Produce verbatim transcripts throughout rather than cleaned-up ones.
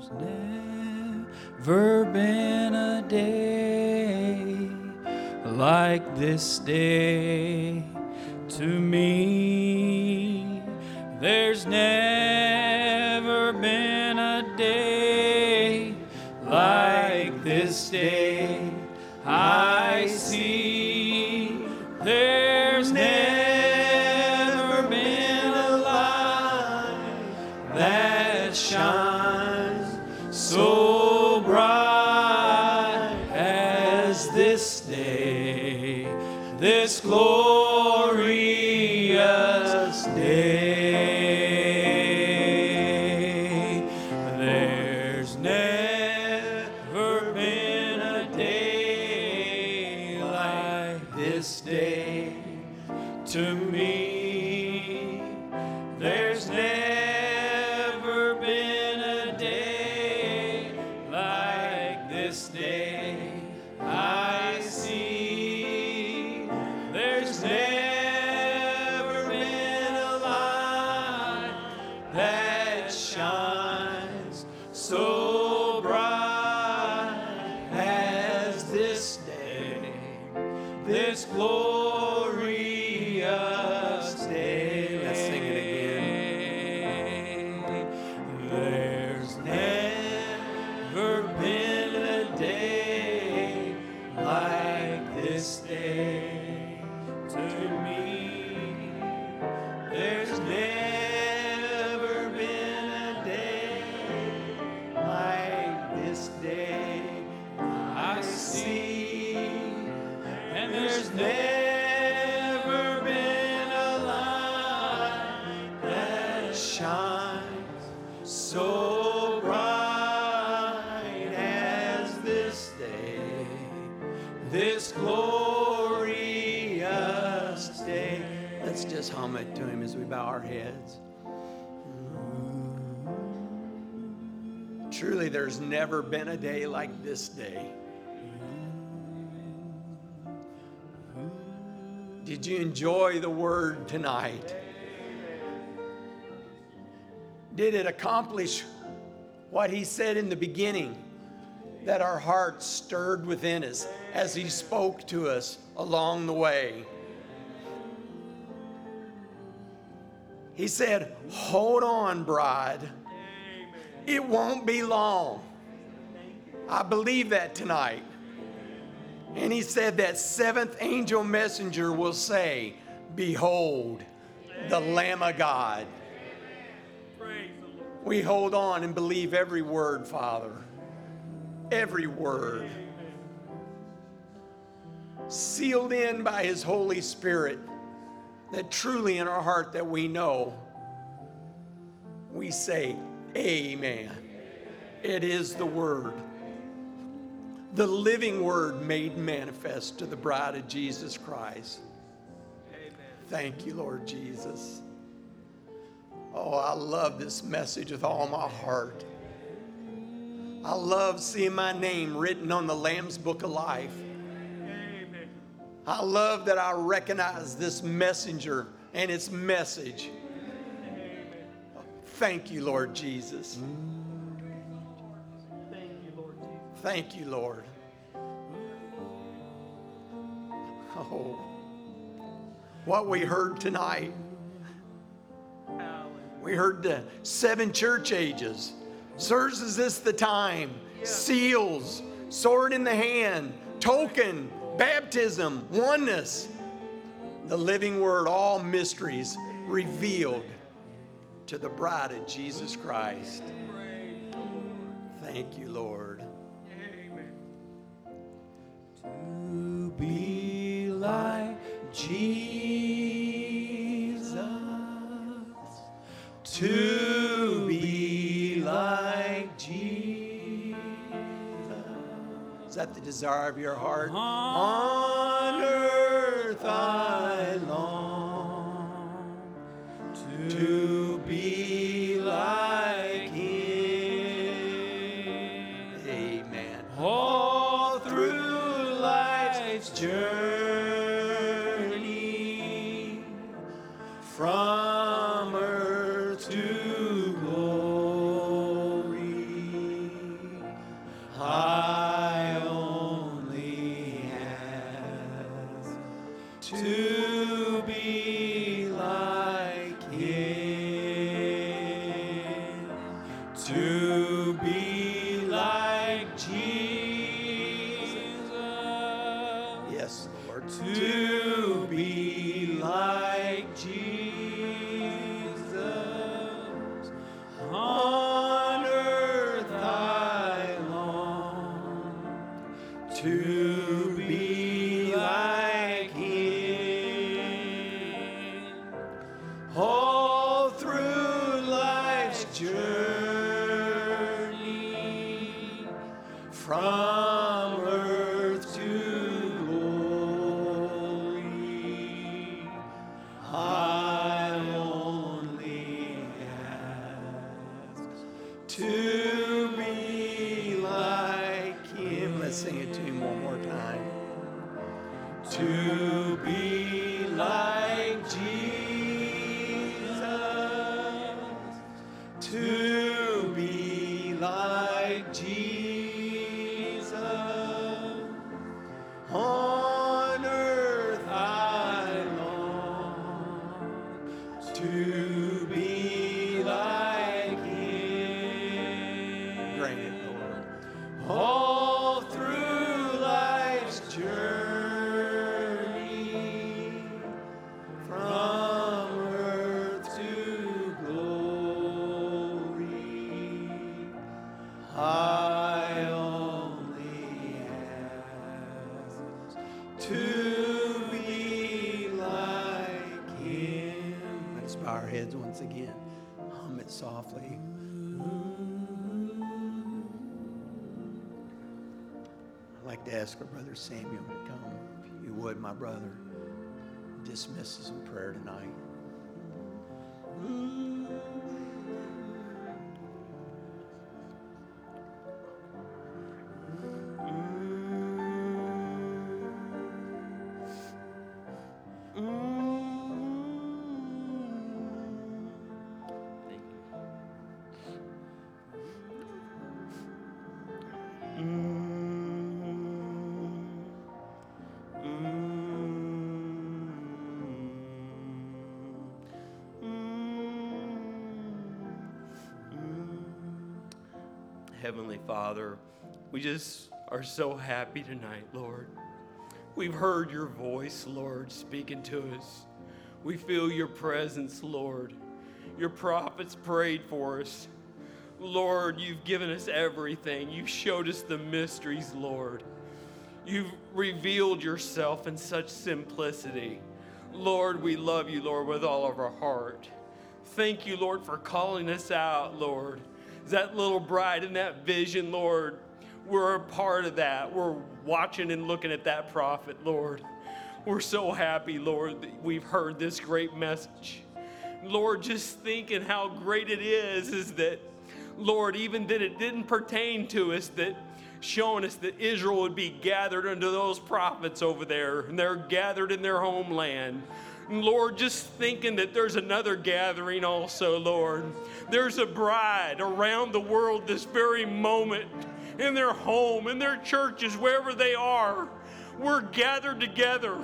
Never been a day like this day to me. There's never been a day like this day I see. There's never been a light that shines so bright as this day, this glorious day. There's never been a day like this day to me. There's never been a day like this day I see. There's never been a light that shines so bright as this day, this glorious day. Let's sing it again. There's never been a day like this day to me. There's never been a day like this day I see. And there's never been a light that shines so bright as this day, this glorious day. Let's just hum it to him as we bow our heads. Truly, there's never been a day like this day. Did you enjoy the word tonight? Did it accomplish what he said in the beginning? That our hearts stirred within us as he spoke to us along the way. He said, hold on, bride. It won't be long. I believe that tonight. And he said that seventh angel messenger will say, behold, the Lamb of God. We hold on and believe every word, Father. Every word. Sealed in by his Holy Spirit, that truly in our heart that we know, we say, amen. It is the word. The living word made manifest to the bride of Jesus Christ. Amen. Thank you, Lord Jesus. Oh, I love this message with all my heart. I love seeing my name written on the Lamb's Book of Life. Amen. I love that I recognize this messenger and its message. Amen. Thank you, Lord Jesus. Thank you, Lord. Oh, what we heard tonight. We heard the seven church ages. Sirs, is this the time? Seals, sword in the hand, token, baptism, oneness. The living word, all mysteries revealed to the bride of Jesus Christ. Thank you, Lord. To be like Jesus, to be like Jesus. Is that the desire of your heart? On earth I long to be like Him. Amen. All through life's journey, from earth to glory, to be like Jesus. Yes, Lord. To be like Jesus. On earth I long to be like Him. All through life's journey, from earth to glory, I only ask to be like Him. Let's sing it to Him one more time. To be like Jesus, to be like Jesus. On earth I long to be like Him. Grant it, Lord. All through life's journey, from earth to glory, I only ask to be like Him. Let's bow our heads once again. Hum it softly. I'd like to ask our brother Samuel to come, if you would, my brother. Dismiss us in prayer tonight. Heavenly Father, we just are so happy tonight, Lord. We've heard your voice, Lord, speaking to us. We feel your presence, Lord. Your prophets prayed for us. Lord, you've given us everything. You've showed us the mysteries, Lord. You've revealed yourself in such simplicity. Lord, we love you, Lord, with all of our heart. Thank you, Lord, for calling us out, Lord. That little bride in that vision, Lord, we're a part of that. We're watching and looking at that prophet, Lord. We're so happy, Lord, that we've heard this great message. Lord, just thinking how great it is, is that, Lord, even that it didn't pertain to us, that showing us that Israel would be gathered under those prophets over there, and they're gathered in their homeland. Lord, just thinking that there's another gathering also, Lord. There's a bride around the world this very moment, in their home, in their churches, wherever they are. We're gathered together.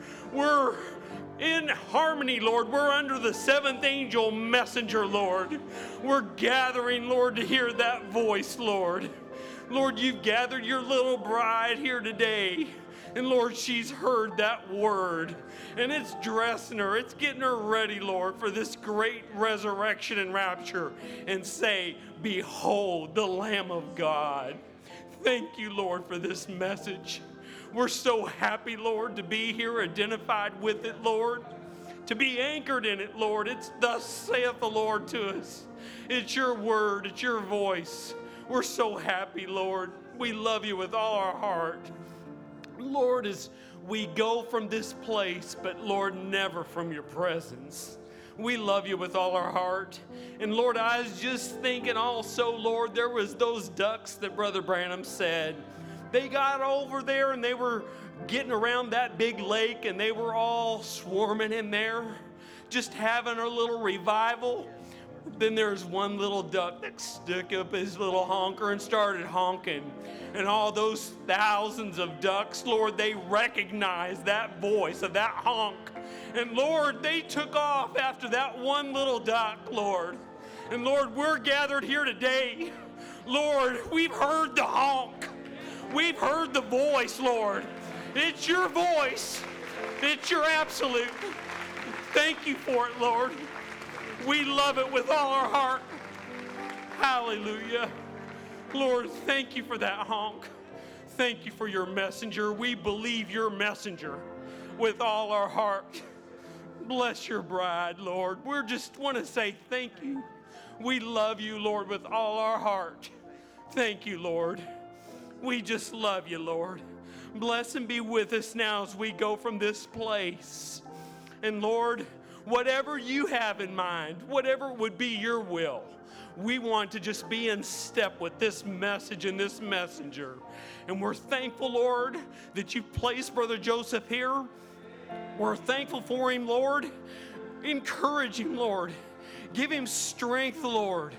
We're in harmony, Lord. We're under the seventh angel messenger, Lord. We're gathering, Lord, to hear that voice, Lord. Lord, you've gathered your little bride here today. And Lord, she's heard that word, and it's dressing her, it's getting her ready, Lord, for this great resurrection and rapture, and say, behold, the Lamb of God. Thank you, Lord, for this message. We're so happy, Lord, to be here identified with it, Lord, to be anchored in it, Lord. It's thus saith the Lord to us. It's your word, it's your voice. We're so happy, Lord. We love you with all our heart. Lord, as we go from this place, but Lord, never from your presence. We love you with all our heart. And Lord, I was just thinking also, Lord, there was those ducks that Brother Branham said. They got over there and they were getting around that big lake, and they were all swarming in there, just having a little revival. Then there's one little duck that stuck up his little honker and started honking. And all those thousands of ducks, Lord, they recognized that voice of that honk. And Lord, they took off after that one little duck, Lord. And Lord, we're gathered here today. Lord, we've heard the honk. We've heard the voice, Lord. It's your voice. It's your absolute. Thank you for it, Lord. We love it with all our heart. Hallelujah. Lord, thank you for that honk. Thank you for your messenger. We believe your messenger with all our heart. Bless your bride, Lord. We just want to say thank you. We love you, Lord, with all our heart. Thank you, Lord. We just love you, Lord. Bless and be with us now as we go from this place. And Lord, whatever you have in mind, whatever would be your will, we want to just be in step with this message and this messenger. And we're thankful, Lord, that you've placed Brother Joseph here. We're thankful for him, Lord. Encourage him, Lord. Give him strength, Lord.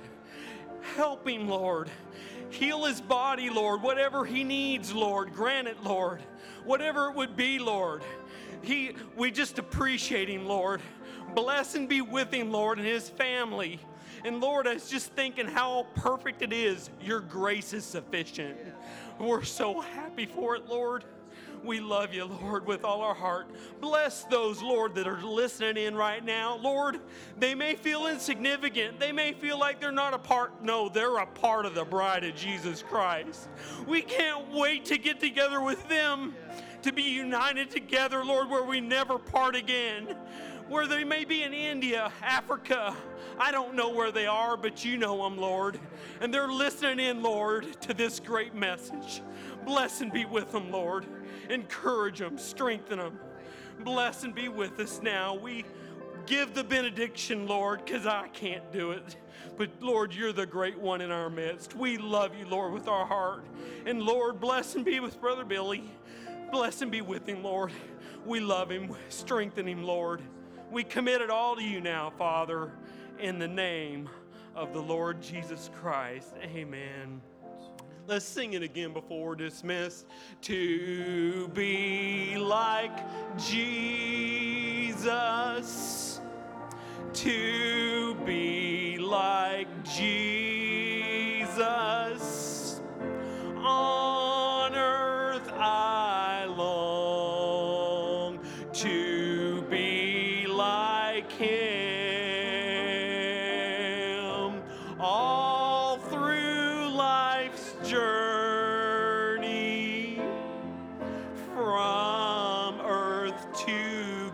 Help him, Lord. Heal his body, Lord. Whatever he needs, Lord, grant it, Lord. Whatever it would be, Lord. He, we just appreciate him, Lord. Bless and be with him, Lord, and his family. And Lord, I was just thinking how perfect it is. Your grace is sufficient. We're so happy for it, Lord. We love you, Lord, with all our heart. Bless those, Lord, that are listening in right now. Lord, they may feel insignificant. They may feel like they're not a part. No, they're a part of the bride of Jesus Christ. We can't wait to get together with them, to be united together, Lord, where we never part again. Where they may be in India, Africa. I don't know where they are, but you know them, Lord. And they're listening in, Lord, to this great message. Bless and be with them, Lord. Encourage them, strengthen them. Bless and be with us now. We give the benediction, Lord, because I can't do it. But Lord, you're the great one in our midst. We love you, Lord, with our heart. And Lord, bless and be with Brother Billy. Bless and be with him, Lord. We love him. Strengthen him, Lord. We commit it all to you now, Father, in the name of the Lord Jesus Christ. Amen. Let's sing it again before we're dismissed. To be like Jesus. To be like Jesus. On earth I long to be like him. All through life's journey, from earth to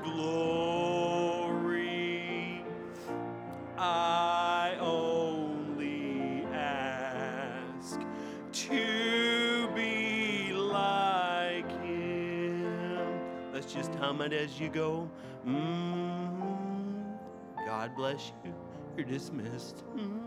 glory, I only ask to be like him. Let's just hum it as you go. Mm, God bless you. You're dismissed. Mm.